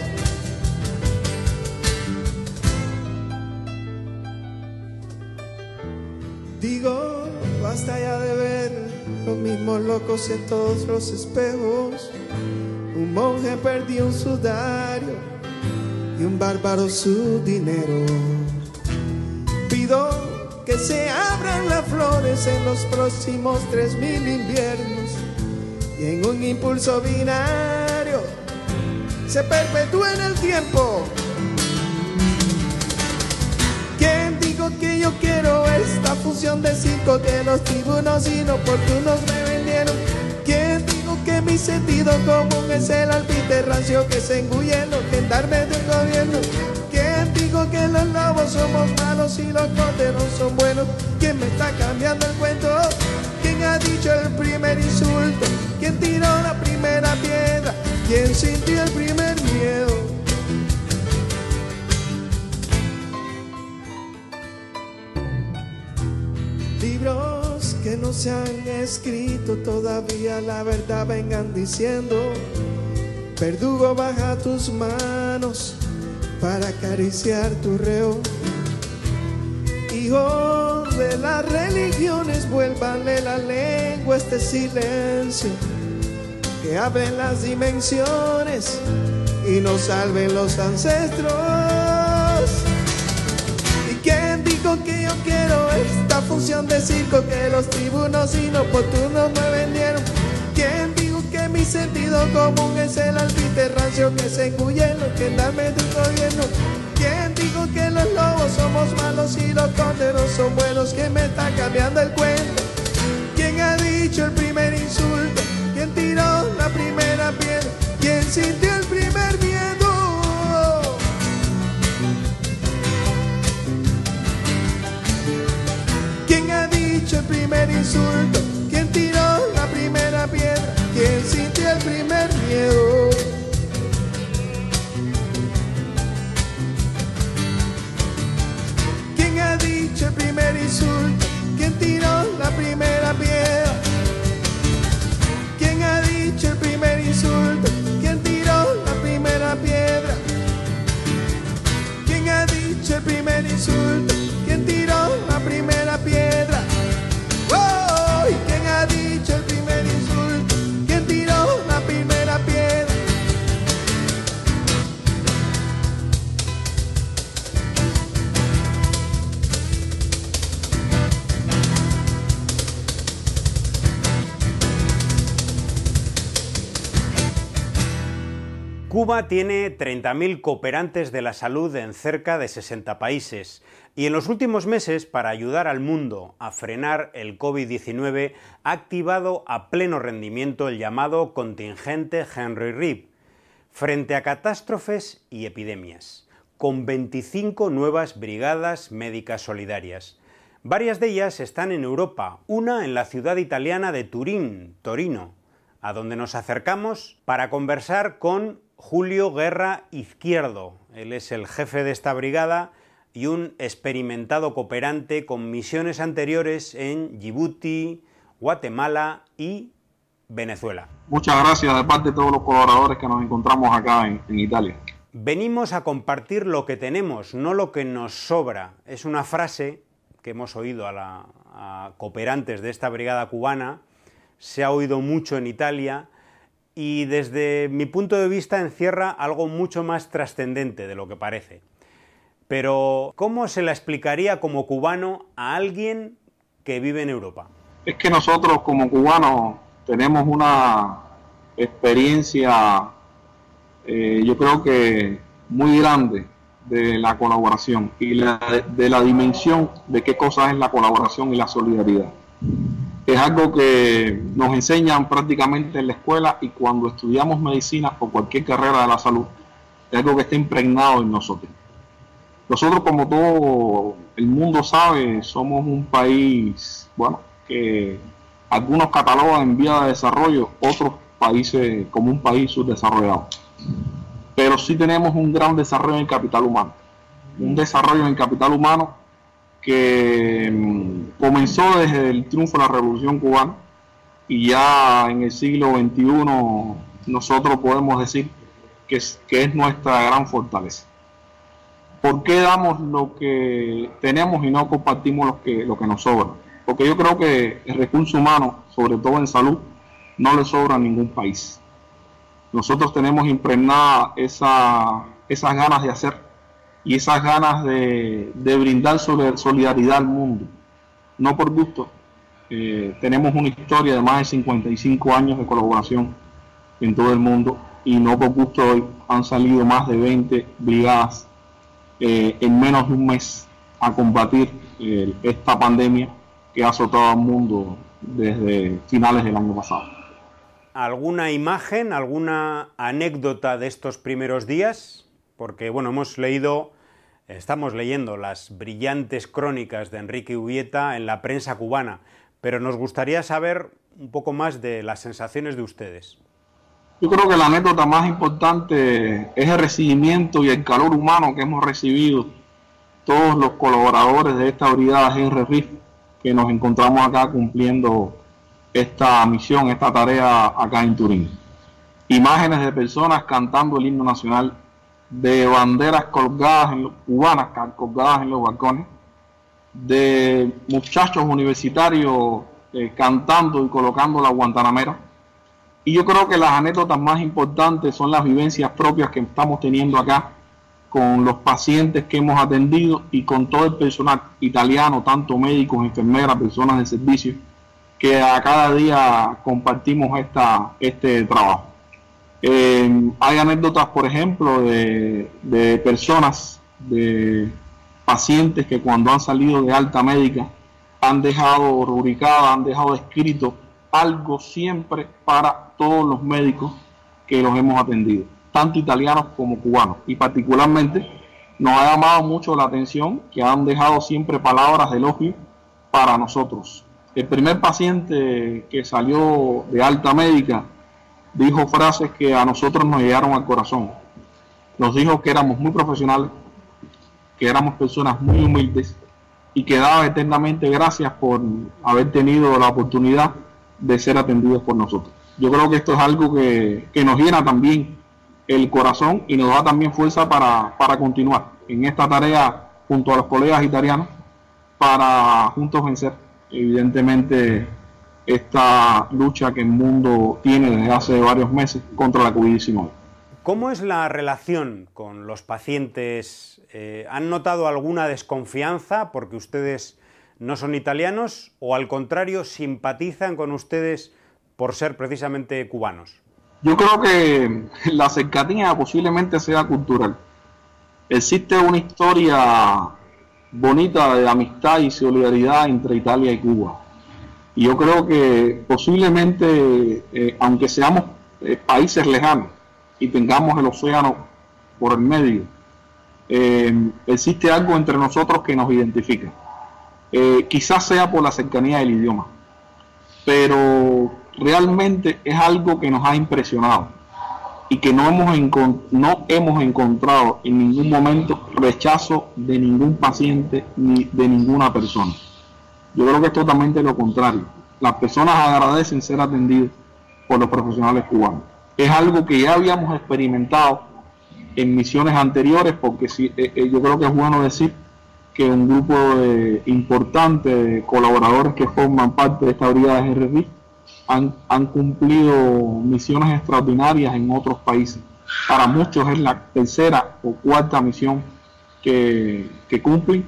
Digo, basta ya de ver los mismos locos en todos los espejos. Un monje perdió un sudario y un bárbaro su dinero. Pido que se abran las flores en los próximos 3000 inviernos y en un impulso binario se perpetúe en el tiempo. ¿Quién dijo que yo quiero esta función de circo que los tribunos inoportunos me vendieron? ¿Quién dijo que mi sentido común es el alpiste rancio que se engulle en los gendarmes del gobierno? ¿Quién dijo que los lobos somos malos y los corderos son buenos? ¿Quién me está cambiando el cuento? ¿Quién ha dicho el primer insulto? ¿Quién tiró la primera piedra? ¿Quién sintió el primer miedo? Libros que no se han escrito todavía, la verdad vengan diciendo. Verdugo, baja tus manos para acariciar tu reo. Hijos de las religiones, vuélvanle la lengua a este silencio. Que abren las dimensiones y nos salven los ancestros. ¿Y quién dijo que yo quiero esta función de circo que los tribunos inoportunos me vendieron? ¿Quién dijo que mi sentido común es el alpiste rancio que se engulle en los gendarmes de un gobierno? ¿Quién dijo que los lobos somos malos y los corderos son buenos? ¿Quién me está cambiando el cuento? ¿Quién ha dicho el primer insulto? ¿Quién tiró la primera piedra? ¿Quién sintió el primer miedo? ¿Quién ha dicho el primer insulto? ¿Quién tiró la primera piedra? ¿Quién sintió el primer miedo? ¿Quién ha dicho el primer insulto? ¿Quién tiró la primera piedra? Cuba tiene 30.000 cooperantes de la salud en cerca de 60 países y en los últimos meses, para ayudar al mundo a frenar el COVID-19, ha activado a pleno rendimiento el llamado contingente Henry Reed frente a catástrofes y epidemias, con 25 nuevas brigadas médicas solidarias. Varias de ellas están en Europa, una en la ciudad italiana de Turín, Torino, a donde nos acercamos para conversar con Julio Guerra Izquierdo. Él es el jefe de esta brigada y un experimentado cooperante con misiones anteriores en Djibouti, Guatemala y Venezuela. Muchas gracias de parte de todos los colaboradores que nos encontramos acá en Italia. Venimos a compartir lo que tenemos, no lo que nos sobra. Es una frase que hemos oído a cooperantes de esta brigada cubana, se ha oído mucho en Italia y desde mi punto de vista encierra algo mucho más trascendente de lo que parece. Pero, ¿cómo se la explicaría como cubano a alguien que vive en Europa? Es que nosotros como cubanos tenemos una experiencia, yo creo que muy grande de la colaboración y de la dimensión de qué cosa es la colaboración y la solidaridad. Es algo que nos enseñan prácticamente en la escuela y cuando estudiamos medicina o cualquier carrera de la salud, es algo que está impregnado en nosotros. Nosotros, como todo el mundo sabe, somos un país, bueno, que algunos catalogan en vía de desarrollo, otros países como un país subdesarrollado. Pero sí tenemos un gran desarrollo en capital humano. Un desarrollo en capital humano que comenzó desde el triunfo de la Revolución Cubana y ya en el siglo XXI nosotros podemos decir que es nuestra gran fortaleza. ¿Por qué damos lo que tenemos y no compartimos lo que nos sobra? Porque yo creo que el recurso humano, sobre todo en salud, no le sobra a ningún país. Nosotros tenemos impregnada esas ganas de hacer y esas ganas de brindar solidaridad al mundo, no por gusto. Tenemos una historia de más de 55 años de colaboración en todo el mundo y no por gusto hoy han salido más de 20 brigadas en menos de un mes a combatir esta pandemia que ha azotado al mundo desde finales del año pasado. ¿Alguna imagen, alguna anécdota de estos primeros días? Porque, bueno, estamos leyendo las brillantes crónicas de Enrique Ubieta en la prensa cubana, pero nos gustaría saber un poco más de las sensaciones de ustedes. Yo creo que la anécdota más importante es el recibimiento y el calor humano que hemos recibido todos los colaboradores de esta brigada Henry Reed, que nos encontramos acá cumpliendo esta misión, esta tarea acá en Turín. Imágenes de personas cantando el himno nacional, de banderas colgadas cubanas colgadas en los balcones, de muchachos universitarios cantando y colocando la guantanamera. Y yo creo que las anécdotas más importantes son las vivencias propias que estamos teniendo acá con los pacientes que hemos atendido y con todo el personal italiano, tanto médicos, enfermeras, personas de servicio, que a cada día compartimos este trabajo. Hay anécdotas, por ejemplo, de personas, de pacientes que cuando han salido de alta médica han dejado rubricada, han dejado escrito algo siempre para todos los médicos que los hemos atendido, tanto italianos como cubanos, y particularmente nos ha llamado mucho la atención que han dejado siempre palabras de elogio para nosotros. El primer paciente que salió de alta médica dijo frases que a nosotros nos llegaron al corazón. Nos dijo que éramos muy profesionales, que éramos personas muy humildes y que daba eternamente gracias por haber tenido la oportunidad de ser atendidos por nosotros. Yo creo que esto es algo que nos llena también el corazón y nos da también fuerza para continuar en esta tarea junto a los colegas italianos para juntos vencer evidentemente esta lucha que el mundo tiene desde hace varios meses contra la COVID-19. ¿Cómo es la relación con los pacientes? ¿Han notado alguna desconfianza porque ustedes no son italianos o al contrario simpatizan con ustedes por ser precisamente cubanos? Yo creo que la cercanía posiblemente sea cultural. Existe una historia bonita de amistad y solidaridad entre Italia y Cuba. Y yo creo que posiblemente, aunque seamos países lejanos y tengamos el océano por el medio, existe algo entre nosotros que nos identifica. Quizás sea por la cercanía del idioma, pero realmente es algo que nos ha impresionado y que no hemos encontrado en ningún momento rechazo de ningún paciente ni de ninguna persona. Yo creo que es totalmente lo contrario. Las personas agradecen ser atendidas por los profesionales cubanos. Es algo que ya habíamos experimentado en misiones anteriores, porque sí, yo creo que es bueno decir que un grupo importante de colaboradores que forman parte de esta brigada de GRRIF han cumplido misiones extraordinarias en otros países. Para muchos es la tercera o cuarta misión que cumplen,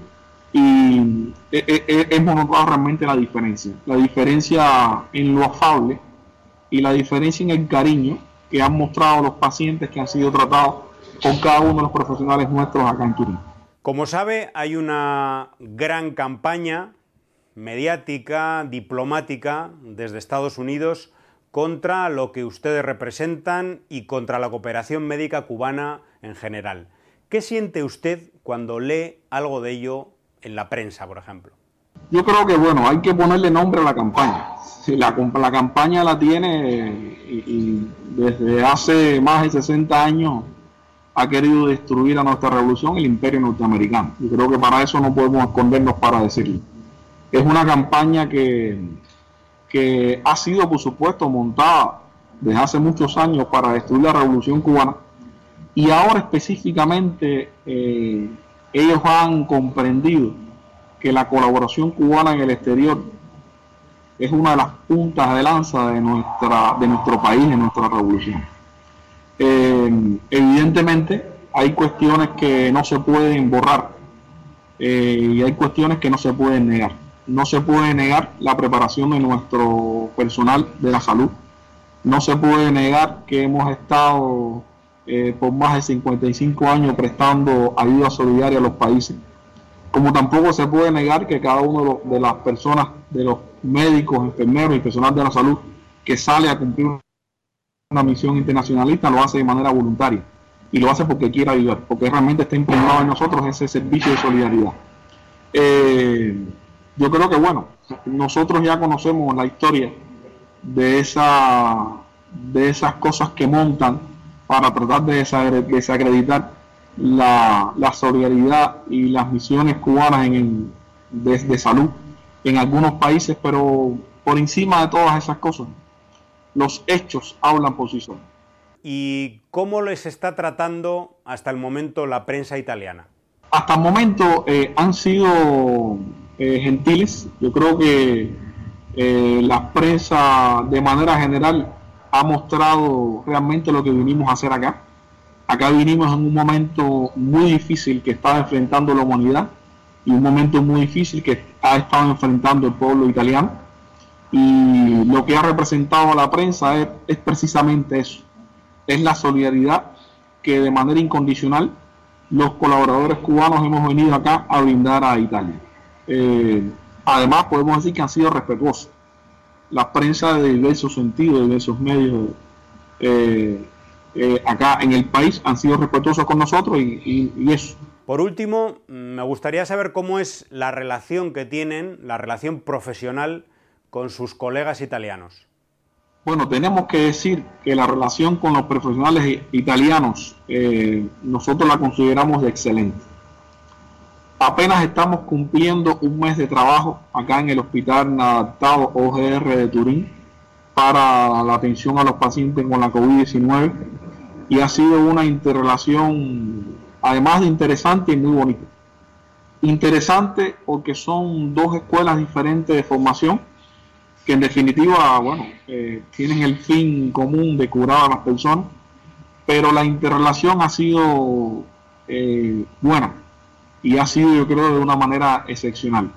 y hemos notado realmente la diferencia en lo afable y la diferencia en el cariño que han mostrado los pacientes que han sido tratados con cada uno de los profesionales nuestros acá en Turín. Como sabe, hay una gran campaña mediática, diplomática, desde Estados Unidos contra lo que ustedes representan y contra la cooperación médica cubana en general. ¿Qué siente usted cuando lee algo de ello en la prensa, por ejemplo? Yo creo que, bueno, hay que ponerle nombre a la campaña. Si la campaña la tiene y desde hace más de 60 años ha querido destruir a nuestra revolución, el imperio norteamericano. Yo creo que para eso no podemos escondernos para decirlo. Es una campaña que ha sido, por supuesto, montada desde hace muchos años para destruir la revolución cubana, y ahora específicamente ellos han comprendido que la colaboración cubana en el exterior es una de las puntas de lanza de nuestro país, de nuestra revolución. Evidentemente hay cuestiones que no se pueden borrar y hay cuestiones que no se pueden negar. No se puede negar la preparación de nuestro personal de la salud. No se puede negar que hemos estado por más de 55 años prestando ayuda solidaria a los países. Como tampoco se puede negar que cada uno de las personas, de los médicos, enfermeros y personal de la salud que sale a cumplir una misión internacionalista lo hace de manera voluntaria y lo hace porque quiere ayudar, porque realmente está impregnado en nosotros ese servicio de solidaridad. Yo creo que, bueno, nosotros ya conocemos la historia de esas cosas que montan para tratar de desacreditar la solidaridad y las misiones cubanas de salud en algunos países, pero por encima de todas esas cosas, los hechos hablan por sí solos. ¿Y cómo les está tratando hasta el momento la prensa italiana? Hasta el momento han sido gentiles. Yo creo que la prensa de manera general ha mostrado realmente lo que vinimos a hacer acá. Acá vinimos en un momento muy difícil que estaba enfrentando la humanidad y un momento muy difícil que ha estado enfrentando el pueblo italiano. Y lo que ha representado a la prensa es precisamente eso. Es la solidaridad que de manera incondicional los colaboradores cubanos hemos venido acá a brindar a Italia. Además podemos decir que han sido respetuosos. La prensa de diversos sentidos, de diversos medios acá en el país han sido respetuosos con nosotros y eso. Por último, me gustaría saber cómo es la relación que tienen, la relación profesional con sus colegas italianos. Bueno, tenemos que decir que la relación con los profesionales italianos nosotros la consideramos de excelente. Apenas estamos cumpliendo un mes de trabajo acá en el Hospital Adaptado OGR de Turín para la atención a los pacientes con la COVID-19 y ha sido una interrelación, además de interesante y muy bonita. Interesante porque son dos escuelas diferentes de formación que en definitiva, bueno, tienen el fin común de curar a las personas, pero la interrelación ha sido buena y ha sido, yo creo, de una manera excepcional.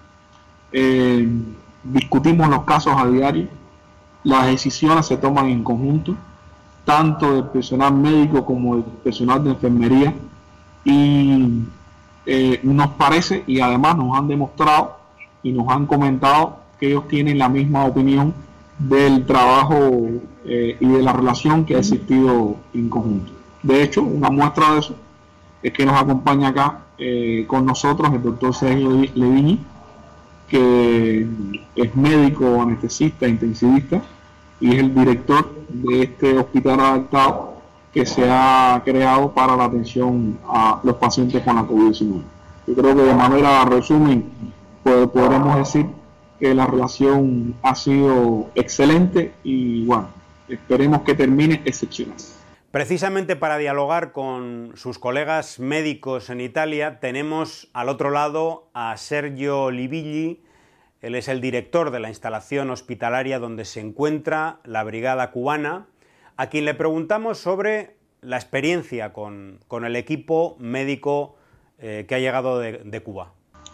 Discutimos los casos a diario, las decisiones se toman en conjunto tanto del personal médico como del personal de enfermería, y nos parece, y además nos han demostrado y nos han comentado que ellos tienen la misma opinión del trabajo y de la relación que ha existido en conjunto. De hecho, una muestra de eso es que nos acompaña acá con nosotros el doctor Sergio Levigny, que es médico anestesista, intensivista, y es el director de este hospital adaptado que se ha creado para la atención a los pacientes con la COVID-19. Yo creo que de manera resumen podremos decir que la relación ha sido excelente y bueno, esperemos que termine excepcional. Precisamente para dialogar con sus colegas médicos en Italia tenemos al otro lado a Sergio Levigny. Él es el director de la instalación hospitalaria donde se encuentra la brigada cubana, a quien le preguntamos sobre la experiencia con el equipo médico que ha llegado de Cuba.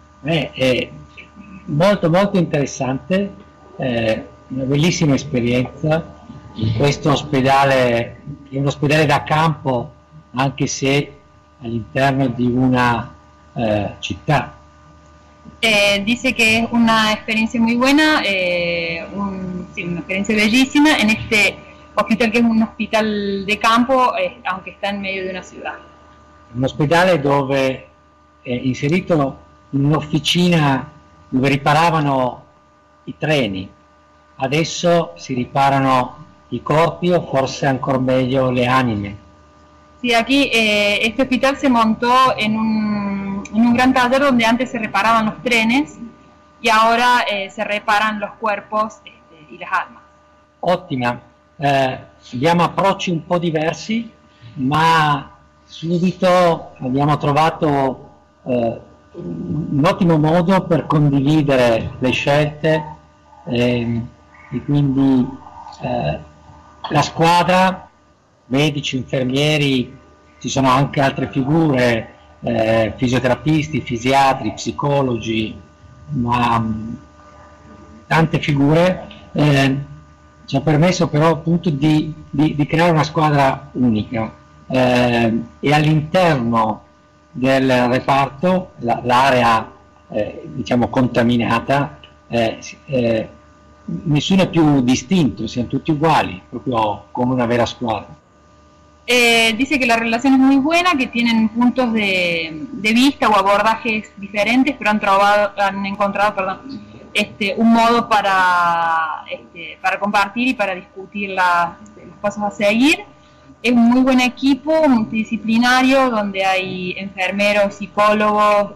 Molto interessante, una bellissima esperienza in questo ospedale, che è un ospedale da campo anche se all'interno di una città. Dice que es una experiencia muy buena, una experiencia bellísima en este hospital, que es un hospital de campo, aunque está en medio de una ciudad. Un ospedale dove è inserito in un'officina dove riparavano i treni, adesso si riparano i corpi o forse ancora meglio le anime. Sí, aquí este hospital se montó en un gran taller donde antes se reparaban los trenes y ahora se reparan los cuerpos y las almas. Ottima, abbiamo approcci un po' diversi, ma subito abbiamo trovato un ottimo modo per condividere le scelte e quindi la squadra, medici, infermieri, ci sono anche altre figure, fisioterapisti, fisiatri, psicologi, ma tante figure ci ha permesso però appunto di creare una squadra unica e all'interno del reparto l'area diciamo contaminata, nessuno è più distinto, siamo tutti uguali, proprio come una vera squadra. Dice que la relación es muy buena, que tienen puntos de vista o abordajes diferentes, pero han encontrado un modo para compartir y para discutir los pasos a seguir. Es un muy buen equipo multidisciplinario donde hay enfermeros, psicólogos,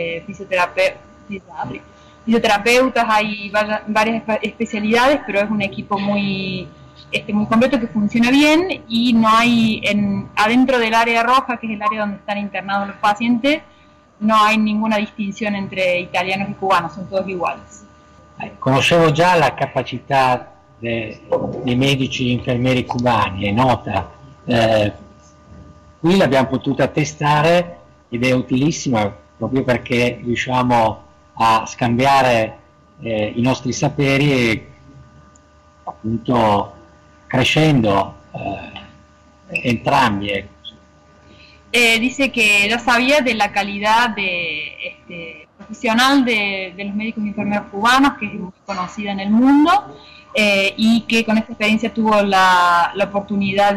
fisioterapeutas, hay varias especialidades, pero es un equipo muy completo que funciona bien y no hay adentro del área roja, que es el área donde están internados los pacientes, no hay ninguna distinción entre italianos y cubanos, son todos iguales. Conoscevo già la capacità dei medici e infermieri cubani, è nota. Qui l'abbiamo potuta testare ed è utilissima proprio perché riusciamo a scambiare i nostri saperi e appunto crescendo entrambi. Dice que ya sabía de la calidad profesional de los médicos y enfermeros cubanos, que es muy conocida en el mundo, y que con esta experiencia tuvo la oportunidad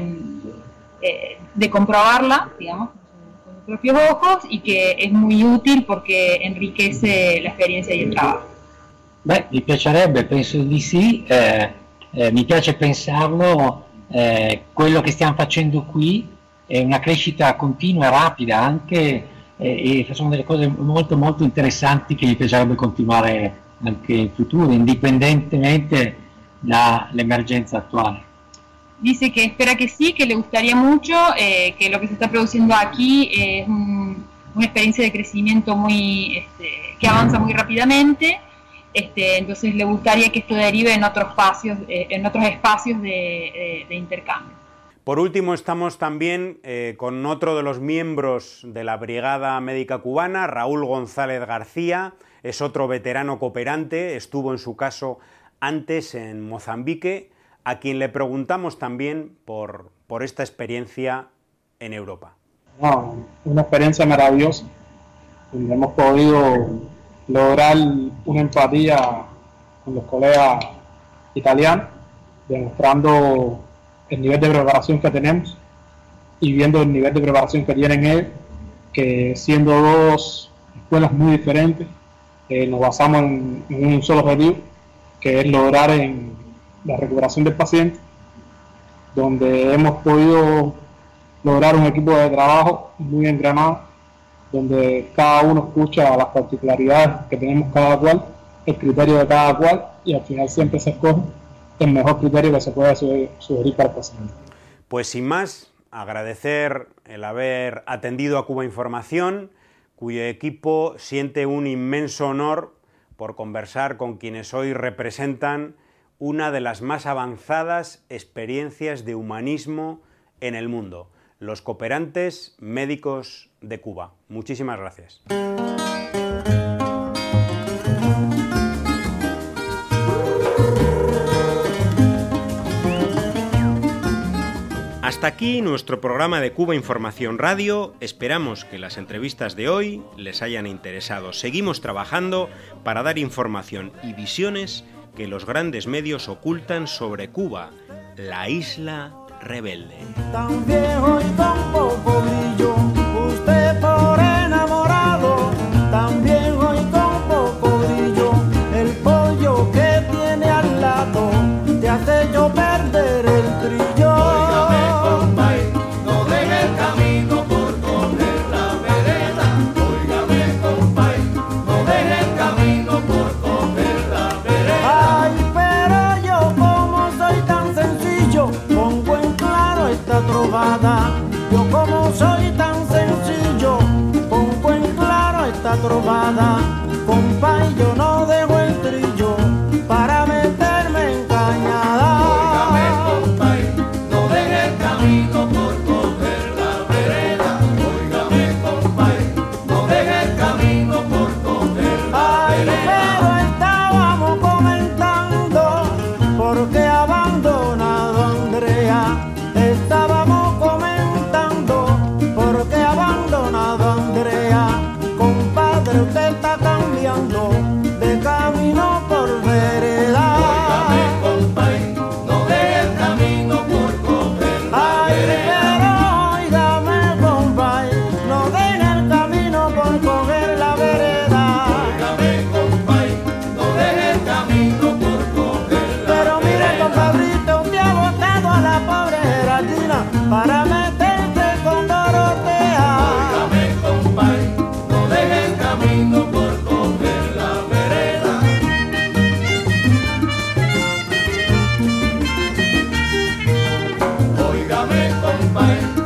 de comprobarla, digamos, con sus propios ojos, y que es muy útil porque enriquece la experiencia y el trabajo. Beh, mi piacerebbe, penso di sì, mi piace pensarlo, quello che stiamo facendo qui è una crescita continua e rapida anche, e sono delle cose molto molto interessanti che mi piacerebbe continuare anche in futuro, indipendentemente dall'emergenza attuale. Dice que espera que sí, que le gustaría mucho, que lo que se está produciendo aquí es una experiencia de crecimiento que avanza muy rápidamente, entonces le gustaría que esto derive en otros espacios de intercambio. Por último, estamos también con otro de los miembros de la Brigada Médica Cubana, Raúl González García. Es otro veterano cooperante, estuvo en su caso antes en Mozambique, a quien le preguntamos también por esta experiencia en Europa. Una experiencia maravillosa, donde hemos podido lograr una empatía con los colegas italianos, demostrando el nivel de preparación que tenemos y viendo el nivel de preparación que tienen ellos, que siendo dos escuelas muy diferentes, nos basamos en un solo objetivo, que es lograr en la recuperación del paciente, donde hemos podido lograr un equipo de trabajo muy engranado, donde cada uno escucha las particularidades que tenemos cada cual, el criterio de cada cual, y al final siempre se escoge el mejor criterio que se pueda sugerir para el paciente. Pues sin más, agradecer el haber atendido a Cuba Información, cuyo equipo siente un inmenso honor por conversar con quienes hoy representan una de las más avanzadas experiencias de humanismo en el mundo, los cooperantes médicos de Cuba. Muchísimas gracias. Hasta aquí nuestro programa de Cuba Información Radio. Esperamos que las entrevistas de hoy les hayan interesado. Seguimos trabajando para dar información y visiones que los grandes medios ocultan sobre Cuba, la isla rebelde. Tan viejo y tan poco brillo, usted por enamorado, tan viejo y tan poco brillo, el pollo que tiene al lado, te hace yo perder el trillo. Óigame, compay, no deje el camino por coger la vereda. Óigame, compay, no deje el camino por coger la vereda. Ay, pero yo como soy tan sencillo, pongo en claro esta trovada. Yo como soy tan sencillo, pongo en claro esta trovada. Compay, yo no dejo el trillo para meterme en cañada. Óigame, compay, no deje el camino por coger la vereda. Óigame, compay, no deje el camino por coger la vereda. Pero estábamos comentando porque ha abandonado a Andrea. Estábamos comentando porque ha abandonado a Andrea. Compadre, usted está cambiando de camino por vereda. Óigame, compay, no deje el camino por coger la vereda. Óigame, compay, no deje el camino por coger la vereda. Óigame, compay, no deje el camino por coger la vereda. Pero mire, compadrito, usted ha botado a la pobre Geraldina para meterse con Dorotea. Óigame, compay, no deje el camino por coger la vereda. Óigame, compay.